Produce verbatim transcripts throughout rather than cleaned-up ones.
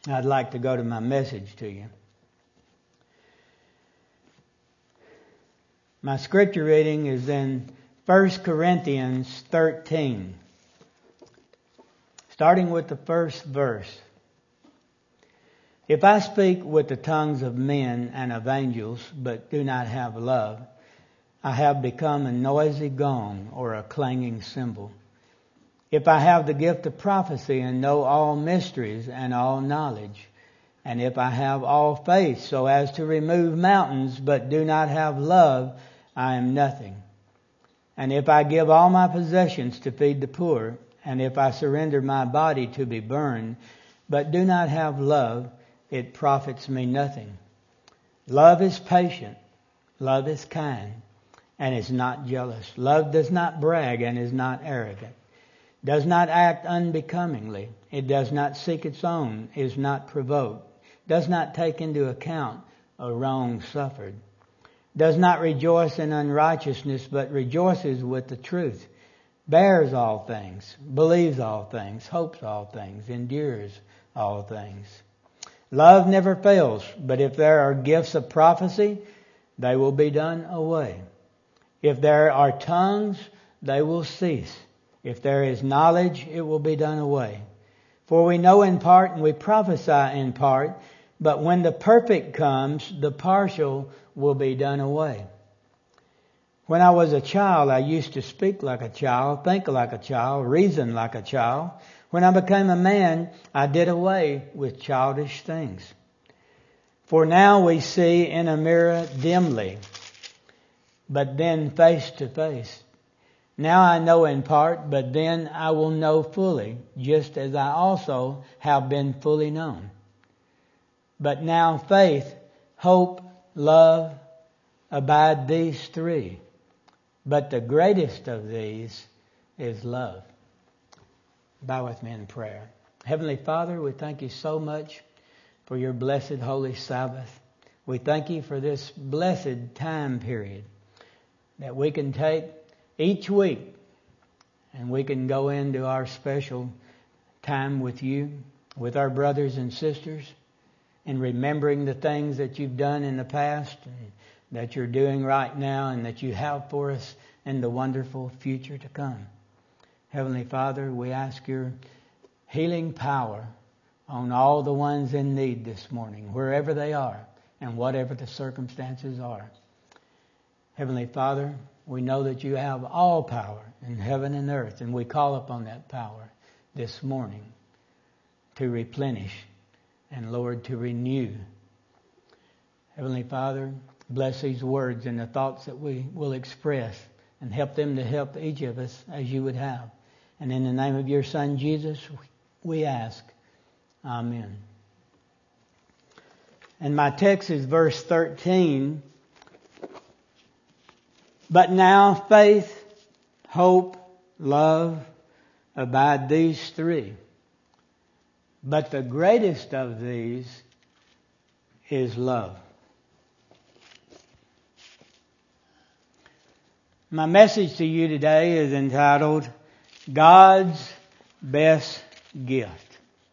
I'd like to go to my message to you. My scripture reading is in First Corinthians thirteen, starting with the first verse. If I speak with the tongues of men and of angels, but do not have love, I have become a noisy gong or a clanging cymbal. If I have the gift of prophecy and know all mysteries and all knowledge, and if I have all faith so as to remove mountains, but do not have love, I am nothing. And if I give all my possessions to feed the poor, and if I surrender my body to be burned, but do not have love, it profits me nothing. Love is patient. Love is kind and is not jealous. Love does not brag and is not arrogant. Does not act unbecomingly. It does not seek its own, is not provoked, does not take into account a wrong suffered, does not rejoice in unrighteousness, but rejoices with the truth, bears all things, believes all things, hopes all things, endures all things. Love never fails, but if there are gifts of prophecy, they will be done away. If there are tongues, they will cease. If there is knowledge, it will be done away. For we know in part and we prophesy in part, but when the perfect comes, the partial will be done away. When I was a child, I used to speak like a child, think like a child, reason like a child. When I became a man, I did away with childish things. For now we see in a mirror dimly, but then face to face. Now I know in part, but then I will know fully, just as I also have been fully known. But now faith, hope, love, abide these three. But the greatest of these is love. Bow with me in prayer. Heavenly Father, we thank you so much for your blessed Holy Sabbath. We thank you for this blessed time period that we can take each week, and we can go into our special time with you, with our brothers and sisters, and remembering the things that you've done in the past and that you're doing right now and that you have for us in the wonderful future to come. Heavenly Father, we ask your healing power on all the ones in need this morning, wherever they are and whatever the circumstances are. Heavenly Father, we know that you have all power in heaven and earth, and we call upon that power this morning to replenish and, Lord, to renew. Heavenly Father, bless these words and the thoughts that we will express and help them to help each of us as you would have. And in the name of your Son, Jesus, we ask. Amen. And my text is verse thirteen. But now faith, hope, love, abide these three. But the greatest of these is love. My message to you today is entitled, God's Best Gift.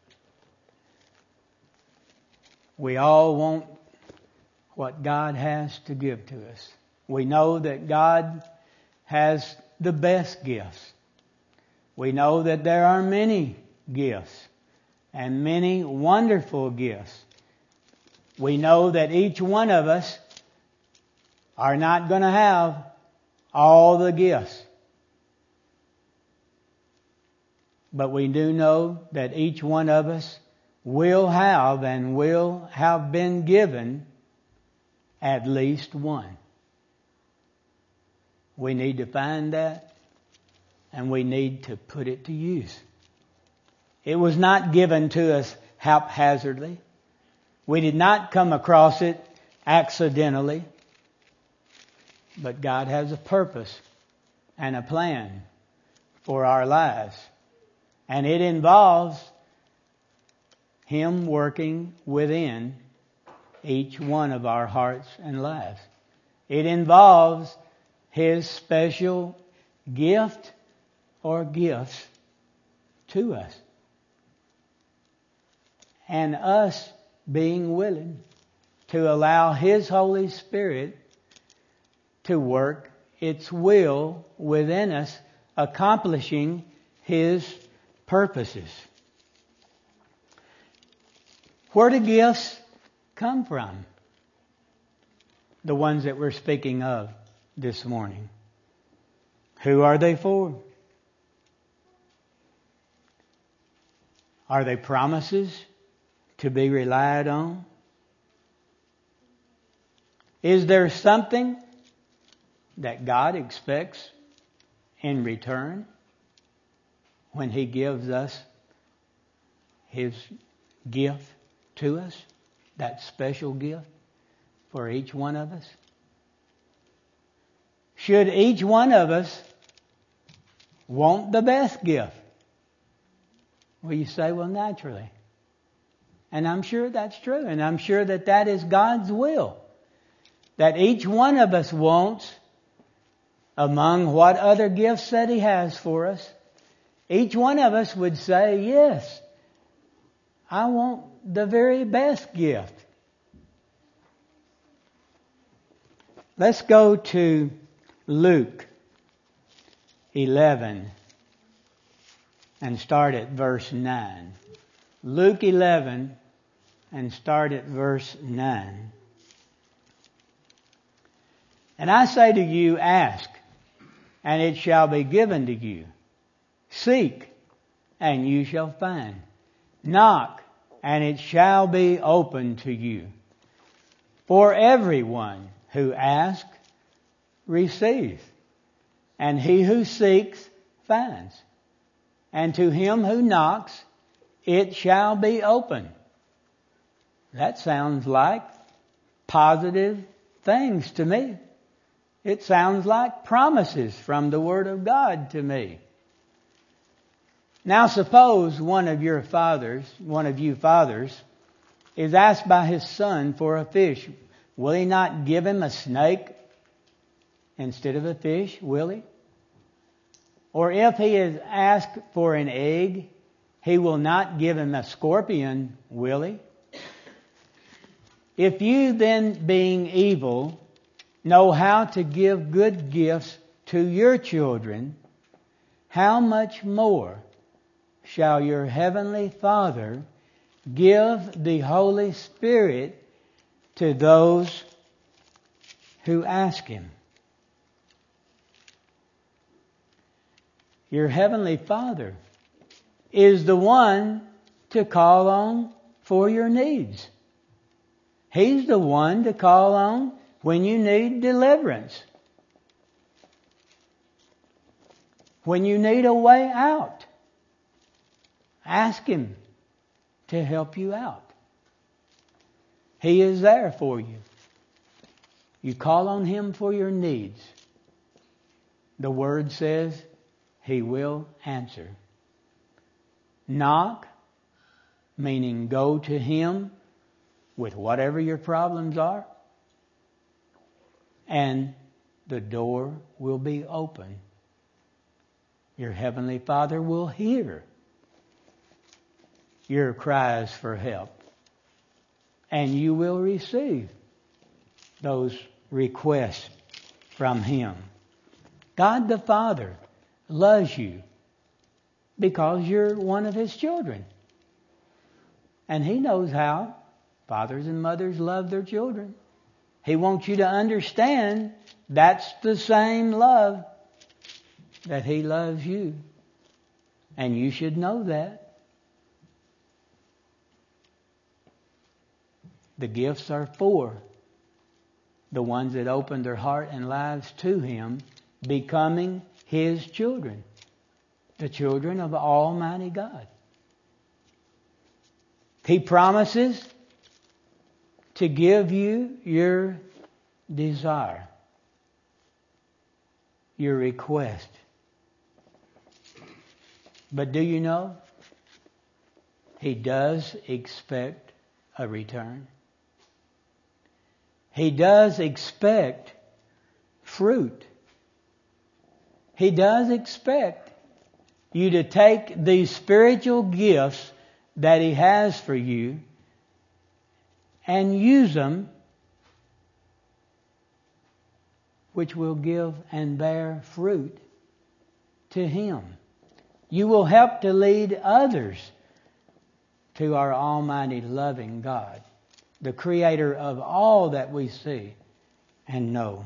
We all want what God has to give to us. We know that God has the best gifts. We know that there are many gifts and many wonderful gifts. We know that each one of us are not going to have all the gifts. But we do know that each one of us will have and will have been given at least one. We need to find that, and we need to put it to use. It was not given to us haphazardly. We did not come across it accidentally. But God has a purpose and a plan for our lives. And it involves Him working within each one of our hearts and lives. It involves His special gift or gifts to us. and us being willing to allow His Holy Spirit to work its will within us, accomplishing His purposes. Where do gifts come from? The ones that we're speaking of this morning. Who are they for? Are they promises to be relied on? Is there something that God expects in return when He gives us His gift to us? That special gift for each one of us? Should each one of us want the best gift? Well, you say, well, naturally. And I'm sure that's true. And I'm sure that that is God's will. That each one of us wants, among what other gifts that He has for us, each one of us would say, yes, I want the very best gift. Let's go to Luke eleven and start at verse nine. Luke eleven and start at verse nine. And I say to you, ask, and it shall be given to you. Seek, and you shall find. Knock, and it shall be opened to you. For everyone who asks, receives, and he who seeks, finds. And to him who knocks, it shall be opened. That sounds like positive things to me. It sounds like promises from the Word of God to me. Now suppose one of your fathers, one of you fathers, is asked by his son for a fish. Will he not give him a snake instead of a fish? Will he? Or if he is asked for an egg, he will not give him a scorpion, will he? If you then, being evil, know how to give good gifts to your children, how much more shall your heavenly Father give the Holy Spirit to those who ask Him? Your heavenly Father is the one to call on for your needs. He's the one to call on when you need deliverance. When you need a way out. Ask Him to help you out. He is there for you. You call on Him for your needs. The Word says He will answer. Knock, meaning go to Him with whatever your problems are, and the door will be open. Your Heavenly Father will hear your cries for help, and you will receive those requests from Him. God the Father loves you because you're one of His children. And He knows how fathers and mothers love their children. He wants you to understand that's the same love that He loves you. And you should know that. The gifts are for the ones that open their heart and lives to Him, becoming His children, the children of Almighty God. He promises to give you your desire, your request. But do you know, He does expect a return. He does expect fruit. He does expect you to take these spiritual gifts that He has for you and use them, which will give and bear fruit to Him. You will help to lead others to our almighty loving God, the Creator of all that we see and know.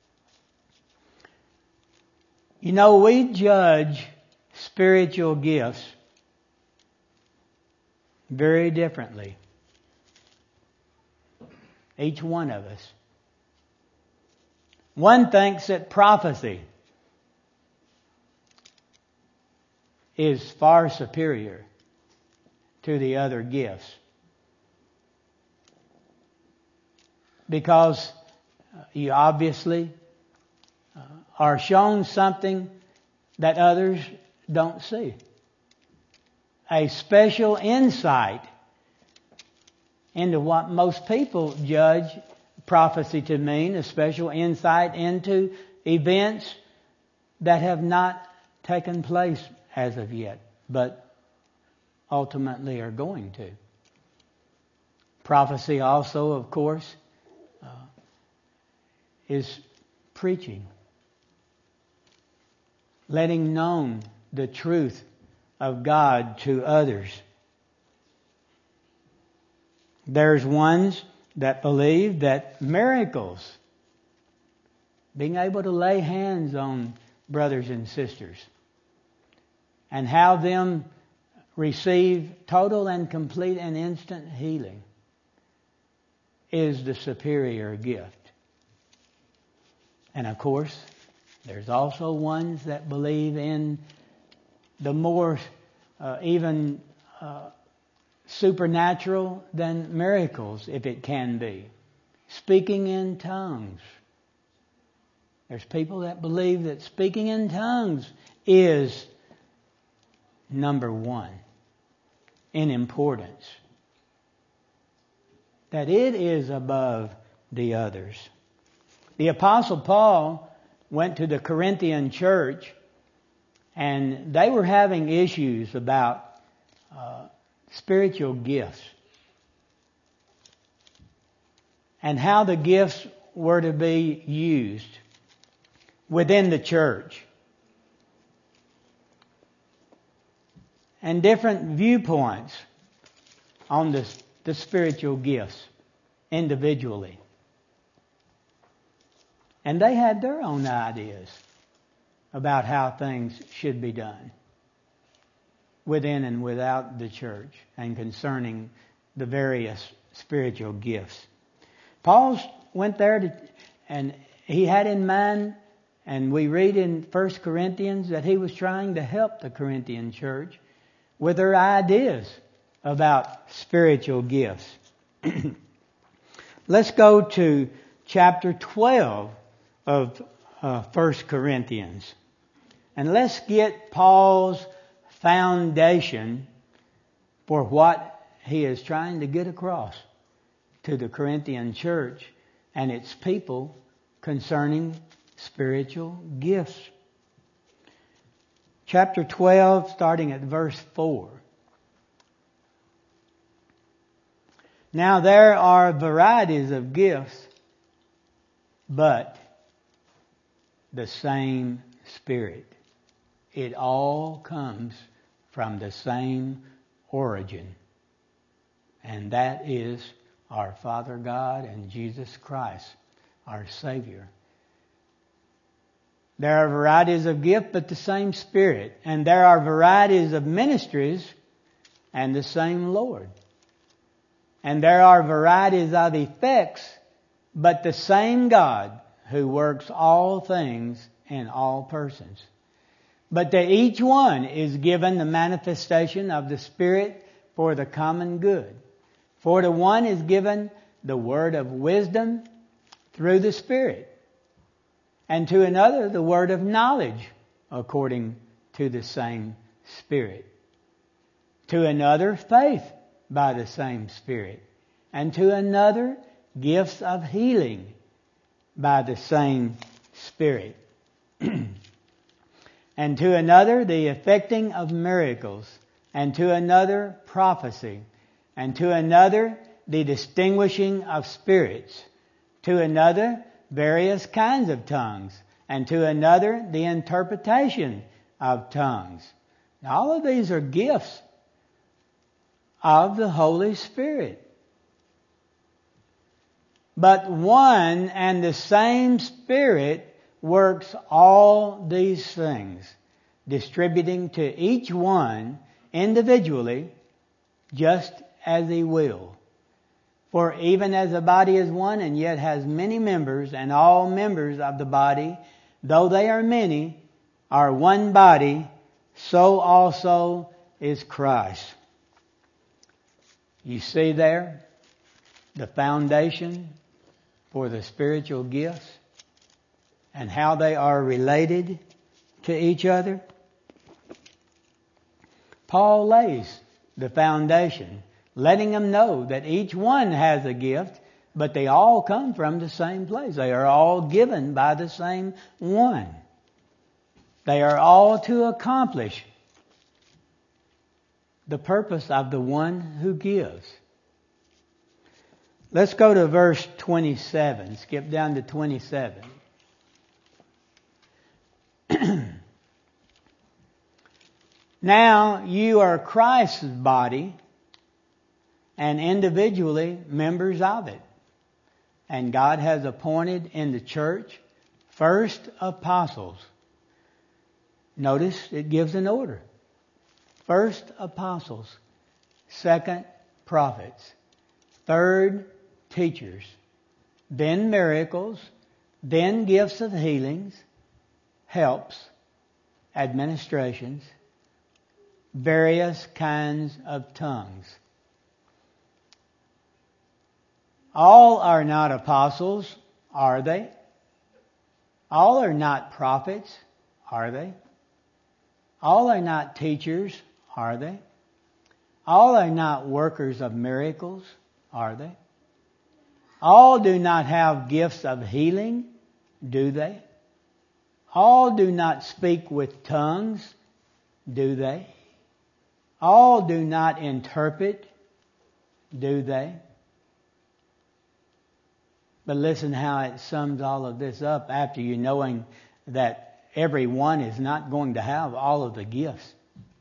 You know, we judge spiritual gifts very differently. Each one of us. One thinks that prophecy is far superior to the other gifts, because you obviously uh, are shown something that others don't see. A special insight into what most people judge prophecy to mean, a special insight into events that have not taken place as of yet, but ultimately are going to. Prophecy also, of course, uh, is preaching, letting known the truth of God to others. There's ones that believe that miracles, being able to lay hands on brothers and sisters and have them receive total and complete and instant healing, is the superior gift. And of course, there's also ones that believe in the more uh, even uh, supernatural than miracles, if it can be. Speaking in tongues. There's people that believe that speaking in tongues is number one in importance. That it is above the others. The Apostle Paul went to the Corinthian church, and they were having issues about uh, spiritual gifts and how the gifts were to be used within the church, and different viewpoints on the, the spiritual gifts individually. And they had their own ideas about how things should be done within and without the church and concerning the various spiritual gifts. Paul went there to, and he had in mind, and we read in First Corinthians that he was trying to help the Corinthian church with their ideas about spiritual gifts. Let's go to chapter twelve of uh, First Corinthians. And let's get Paul's foundation for what he is trying to get across to the Corinthian church and its people concerning spiritual gifts. Chapter twelve, starting at verse four. Now there are varieties of gifts, but the same Spirit. It all comes from the same origin, and that is our Father God and Jesus Christ, our Savior. There are varieties of gifts, but the same Spirit. And there are varieties of ministries, and the same Lord. And there are varieties of effects, but the same God who works all things in all persons. But to each one is given the manifestation of the Spirit for the common good. For to one is given the word of wisdom through the Spirit, and to another the word of knowledge according to the same Spirit. To another faith by the same Spirit, and to another gifts of healing by the same Spirit. And to another the effecting of miracles, and to another prophecy, and to another the distinguishing of spirits, to another various kinds of tongues, and to another the interpretation of tongues. Now, all of these are gifts of the Holy Spirit. But one and the same Spirit works all these things, distributing to each one individually just as He will. For even as the body is one and yet has many members, and all members of the body, though they are many, are one body, so also is Christ. You see there the foundation for the spiritual gifts and how they are related to each other. Paul lays the foundation, letting them know that each one has a gift, but they all come from the same place. They are all given by the same one. They are all to accomplish the purpose of the one who gives. Let's go to verse twenty-seven. Skip down to twenty-seven. Now you are Christ's body, and individually members of it. And God has appointed in the church first apostles. Notice it gives an order. First apostles, second prophets, third teachers, then miracles, then gifts of healings, helps, administrations, various kinds of tongues. All are not apostles, are they? All are not prophets, are they? All are not teachers, are they? All are not workers of miracles, are they? All do not have gifts of healing, do they? All do not speak with tongues, do they? All do not interpret, do they? But listen how it sums all of this up after you knowing that everyone is not going to have all of the gifts.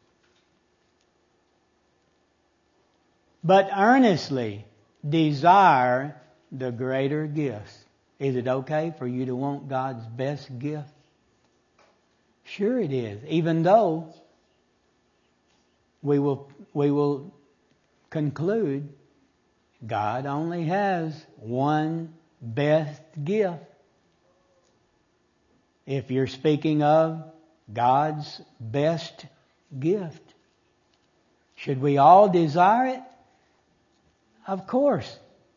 But earnestly desire the greater gifts. Is it okay for you to want God's best gift? Sure it is. Even though we will we will conclude God only has one best gift. If you're speaking of God's best gift, should we all desire it? Of course.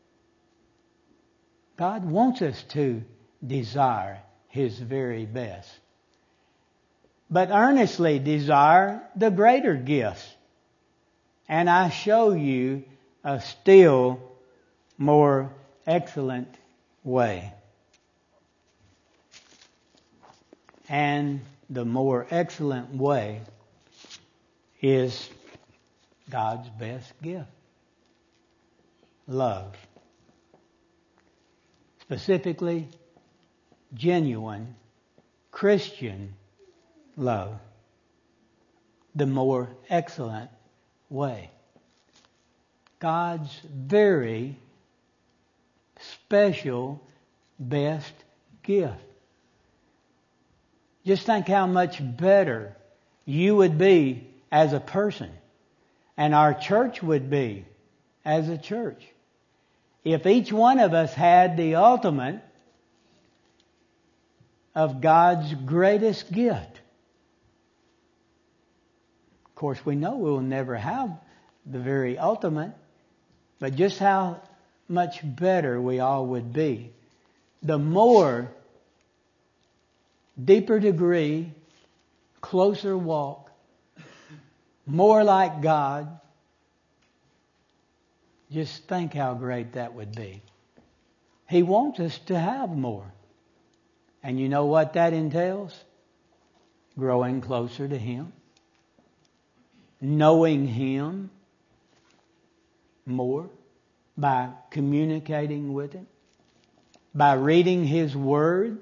God wants us to desire His very best. But earnestly desire the greater gifts. And I show you a still more excellent way. And the more excellent way is God's best gift. Love. Specifically, genuine Christian love. The more excellent way. God's very special best gift. Just think how much better you would be as a person, and our church would be as a church, if each one of us had the ultimate of God's greatest gift. Of course, we know we will never have the very ultimate, but just how much better we all would be. The more deeper degree, closer walk, more like God. Just think how great that would be. He wants us to have more. And you know what that entails? Growing closer to Him. knowing Him more, by communicating with Him, by reading His Word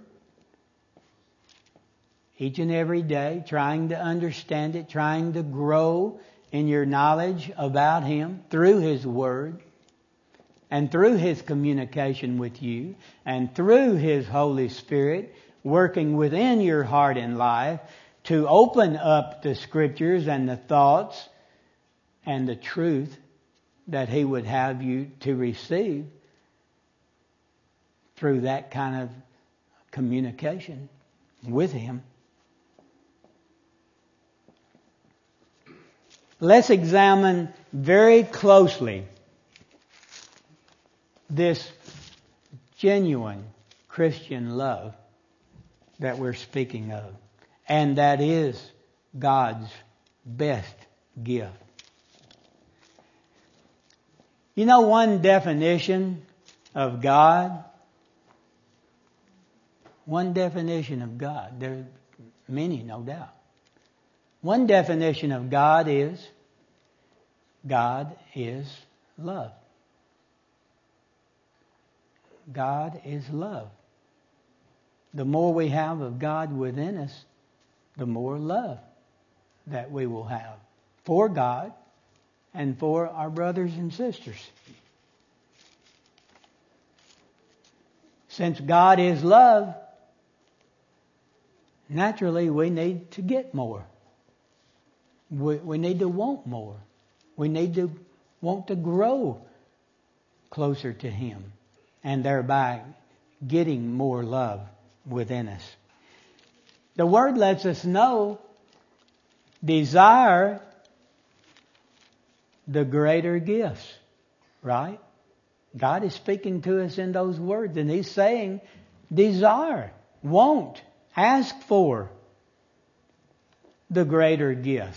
each and every day, trying to understand it, trying to grow in your knowledge about Him through His Word and through His communication with you and through His Holy Spirit working within your heart and life to open up the Scriptures and the thoughts and the truth that He would have you to receive through that kind of communication with Him. Let's examine very closely this genuine Christian love that we're speaking of. And that is God's best gift. You know, one definition of God, one definition of God, there are many, no doubt. One definition of God is, God is love. God is love. The more we have of God within us, the more love that we will have for God and for our brothers and sisters. Since God is love, naturally we need to get more. We, we need to want more. We need to want to grow closer to Him and thereby getting more love within us. The Word lets us know, desire the greater gifts, right? God is speaking to us in those words, and He's saying, desire, want, ask for the greater gifts.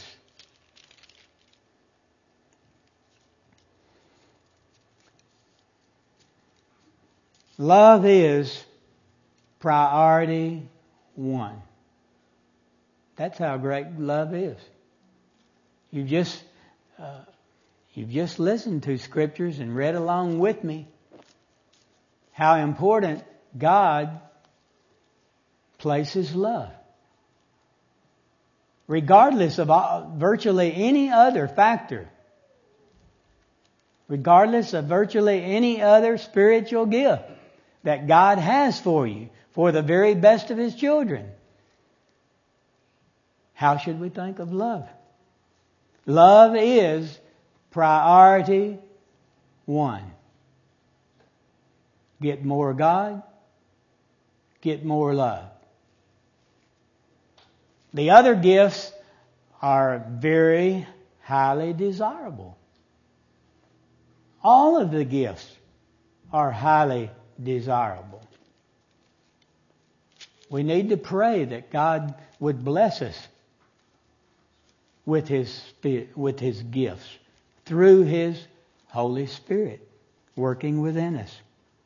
Love is priority one. That's how great love is. You just uh, you've just listened to Scriptures and read along with me how important God places love. Regardless of all, virtually any other factor, regardless of virtually any other spiritual gift that God has for you, for the very best of His children, how should we think of love? Love is priority one. Get more God, get more love. The other gifts are very highly desirable. All of the gifts are highly desirable. We need to pray that God would bless us with His Spirit, with His gifts through His Holy Spirit working within us.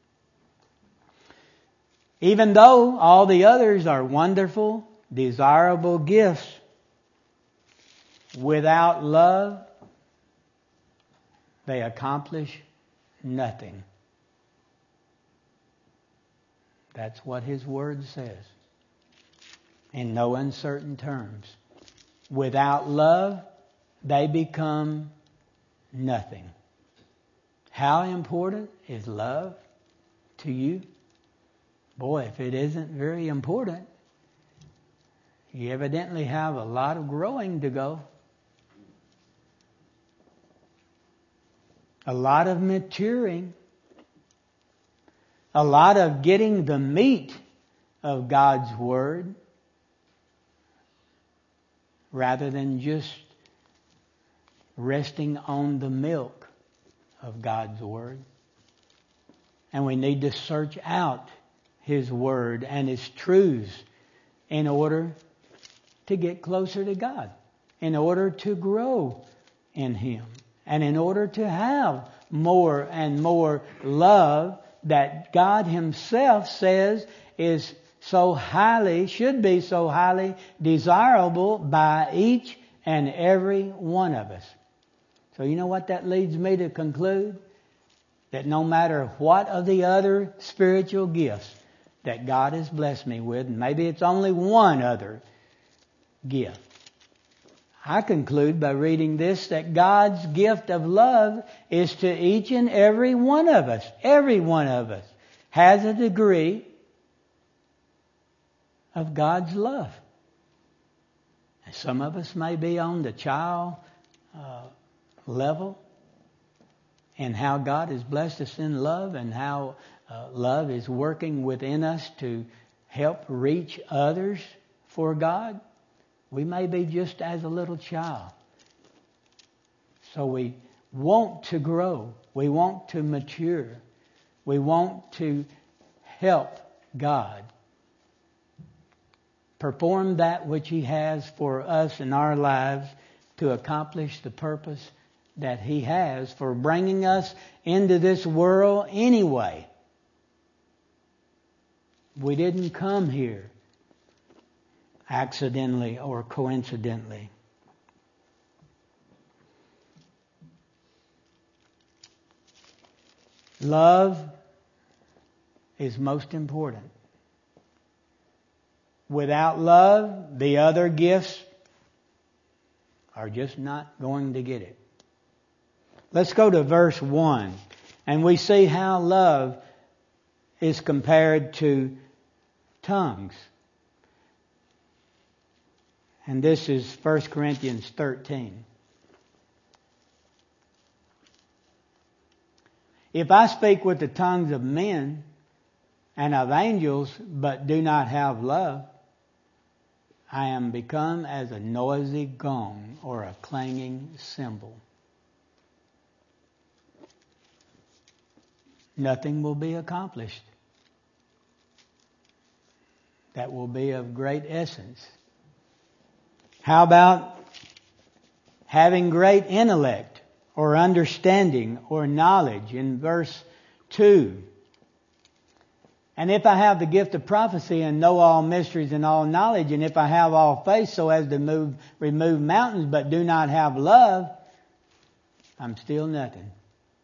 Even though all the others are wonderful, desirable gifts, without love, they accomplish nothing. That's what His Word says. In no uncertain terms. Without love, they become nothing. How important is love to you? Boy, if it isn't very important, you evidently have a lot of growing to go. A lot of maturing. A lot of getting the meat of God's Word rather than just resting on the milk of God's Word. And we need to search out His Word and His truths in order to get closer to God, in order to grow in Him, and in order to have more and more love that God Himself says is so highly, should be so highly desirable by each and every one of us. So you know what that leads me to conclude? That no matter what of the other spiritual gifts that God has blessed me with, and maybe it's only one other gift, I conclude by reading this that God's gift of love is to each and every one of us. Every one of us has a degree of God's love. And some of us may be on the child uh, level, and how God has blessed us in love, and how uh, love is working within us to help reach others for God. We may be just as a little child. So we want to grow. We want to mature. We want to help God perform that which He has for us in our lives to accomplish the purpose that He has for bringing us into this world anyway. We didn't come here accidentally or coincidentally. Love is most important. Without love, the other gifts are just not going to get it. Let's go to verse one, and we see how love is compared to tongues. And this is First Corinthians thirteen. If I speak with the tongues of men and of angels, but do not have love, I am become as a noisy gong or a clanging cymbal. Nothing will be accomplished that will be of great essence. How about having great intellect or understanding or knowledge in verse two? And if I have the gift of prophecy and know all mysteries and all knowledge, and if I have all faith so as to move, remove mountains, but do not have love, I'm still nothing.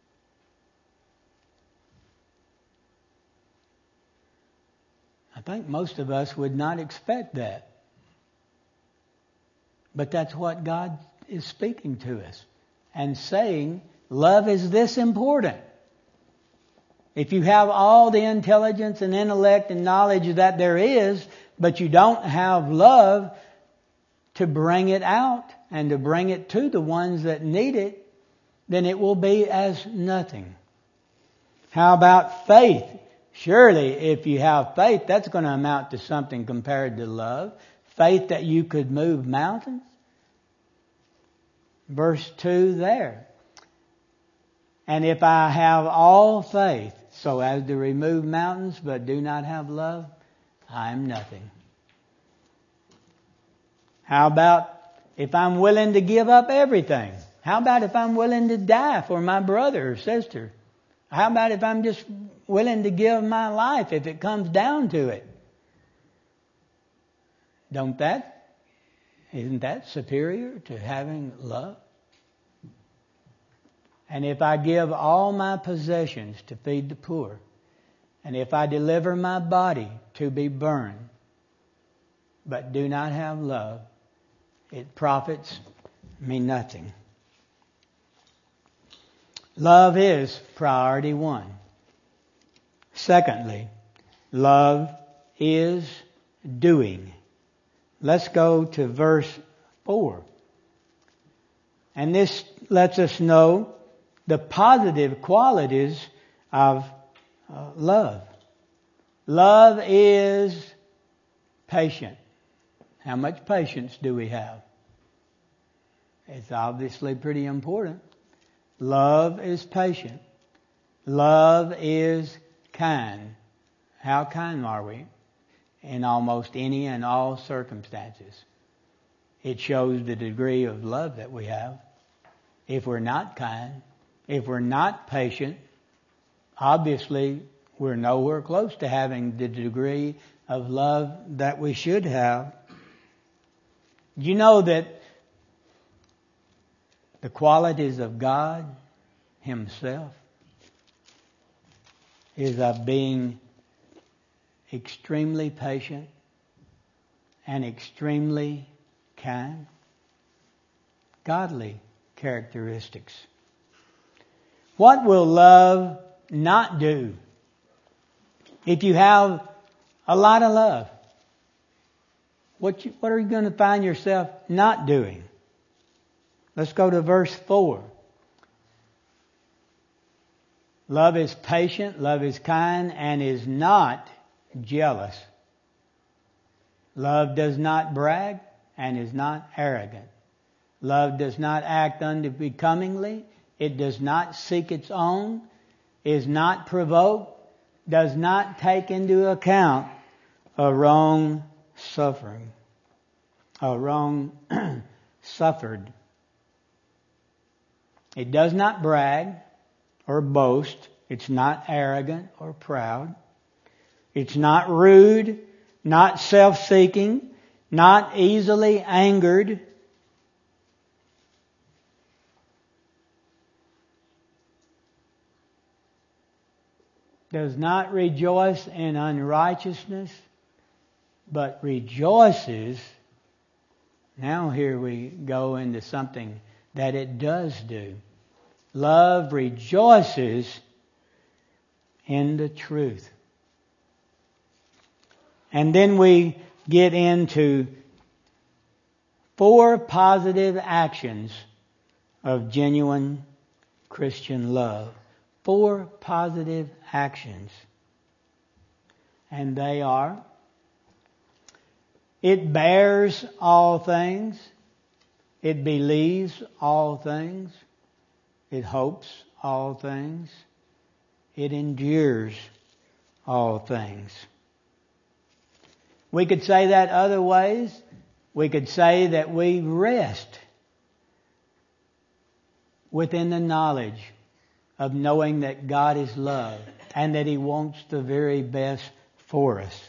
I think most of us would not expect that. But that's what God is speaking to us and saying, love is this important. If you have all the intelligence and intellect and knowledge that there is, but you don't have love to bring it out and to bring it to the ones that need it, then it will be as nothing. How about faith? Surely if you have faith, that's going to amount to something compared to love. Faith that you could move mountains. Verse two there. And if I have all faith so as to remove mountains, but do not have love, I am nothing. How about if I'm willing to give up everything? How about if I'm willing to die for my brother or sister? How about if I'm just willing to give my life if it comes down to it? Don't that, isn't that superior to having love? And if I give all my possessions to feed the poor, and if I deliver my body to be burned, but do not have love, it profits me nothing. Love is priority one. Secondly, love is doing. Let's go to verse four. And this lets us know the positive qualities of uh, love. Love is patient. How much patience do we have? It's obviously pretty important. Love is patient. Love is kind. How kind are we? In almost any and all circumstances. It shows the degree of love that we have. If we're not kind, if we're not patient, obviously we're nowhere close to having the degree of love that we should have. You know that the qualities of God Himself is of being extremely patient and extremely kind. Godly characteristics. What will love not do? If you have a lot of love, what, you, what are you going to find yourself not doing? Let's go to verse four. Love is patient, love is kind, and is not jealous. Love does not brag and is not arrogant. Love does not act unbecomingly. It does not seek its own, is not provoked, does not take into account a wrong suffering, a wrong suffered. It does not brag or boast. It's not arrogant or proud. It's not rude, not self-seeking, not easily angered. Does not rejoice in unrighteousness, but rejoices. Now here we go into something that it does do. Love rejoices in the truth. And then we get into four positive actions of genuine Christian love. Four positive actions. And they are: it bears all things. It believes all things. It hopes all things. It endures all things. We could say that other ways. We could say that we rest within the knowledge of knowing that God is love and that He wants the very best for us.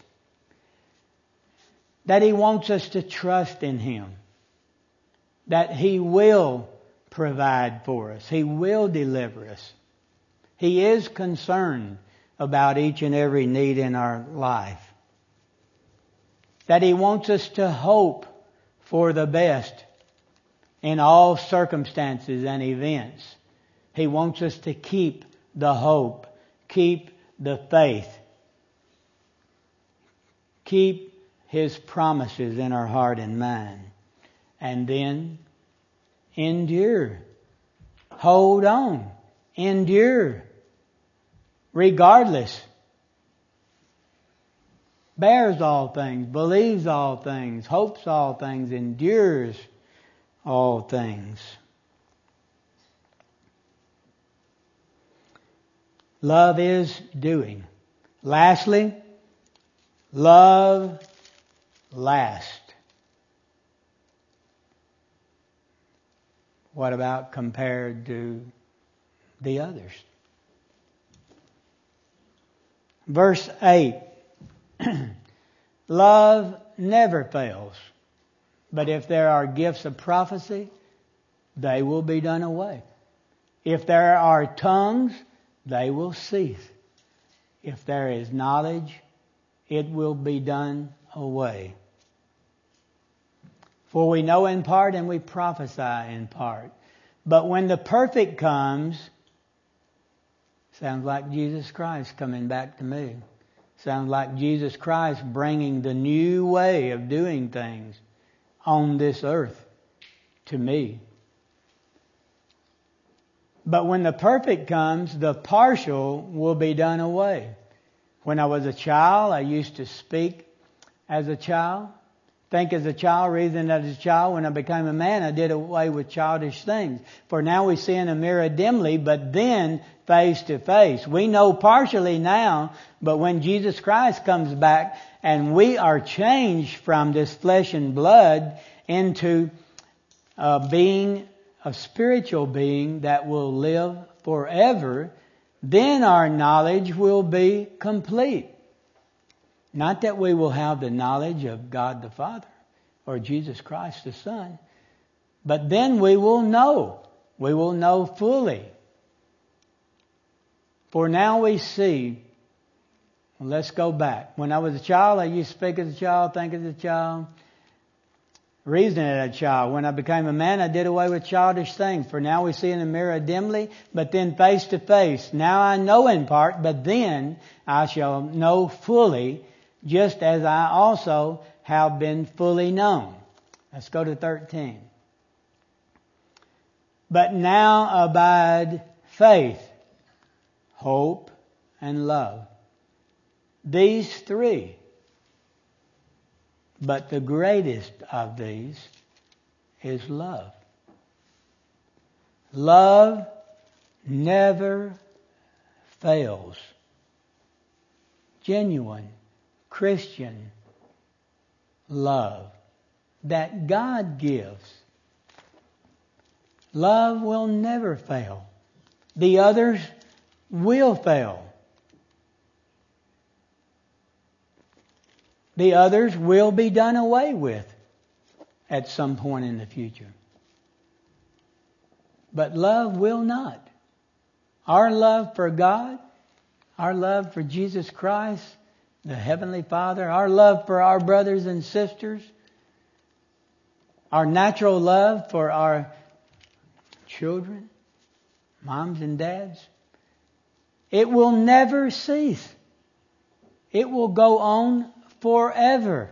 That He wants us to trust in Him. That He will provide for us. He will deliver us. He is concerned about each and every need in our life. That He wants us to hope for the best in all circumstances and events. He wants us to keep the hope, keep the faith, keep His promises in our heart and mind, and then endure. Hold on. Endure. Regardless. Bears all things, believes all things, hopes all things, endures all things. Love is doing. Lastly, love lasts. What about compared to the others? Verse eight. Love never fails. But if there are gifts of prophecy, they will be done away. If there are tongues, they will cease. If there is knowledge, it will be done away. For we know in part and we prophesy in part. But when the perfect comes, sounds like Jesus Christ coming back to me. Sounds like Jesus Christ bringing the new way of doing things on this earth to me. But when the perfect comes, the partial will be done away. When I was a child, I used to speak as a child, think as a child, reason as a child. When I became a man, I did away with childish things. For now we see in a mirror dimly, but then face to face. We know partially now, but when Jesus Christ comes back and we are changed from this flesh and blood into a being, a spiritual being that will live forever, then our knowledge will be complete. Not that we will have the knowledge of God the Father or Jesus Christ the Son, but then we will know we will know fully. For now we see. Well, let's go back. When I was a child, I used to speak as a child, think as a child, reason as a child. When I became a man, I did away with childish things. For now we see in the mirror dimly, but then face to face. Now I know in part, but then I shall know fully, just as I also have been fully known. Let's go to thirteen. But now abide faith, hope, and love. These three. But the greatest of these is love. Love never fails. Genuine Christian love that God gives. Love will never fail. The others will fail. The others will be done away with at some point in the future. But love will not. Our love for God, our love for Jesus Christ, the Heavenly Father, our love for our brothers and sisters, our natural love for our children, moms and dads, it will never cease. It will go on forever.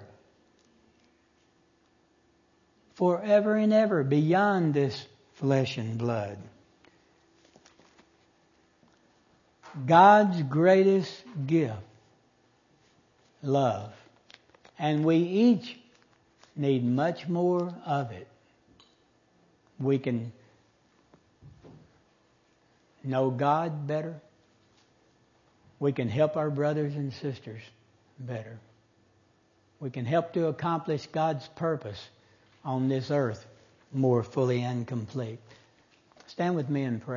Forever and ever, beyond this flesh and blood. God's greatest gift, love. And we each need much more of it. We can know God better. We can help our brothers and sisters better. We can help to accomplish God's purpose on this earth more fully and complete. Stand with me and pray.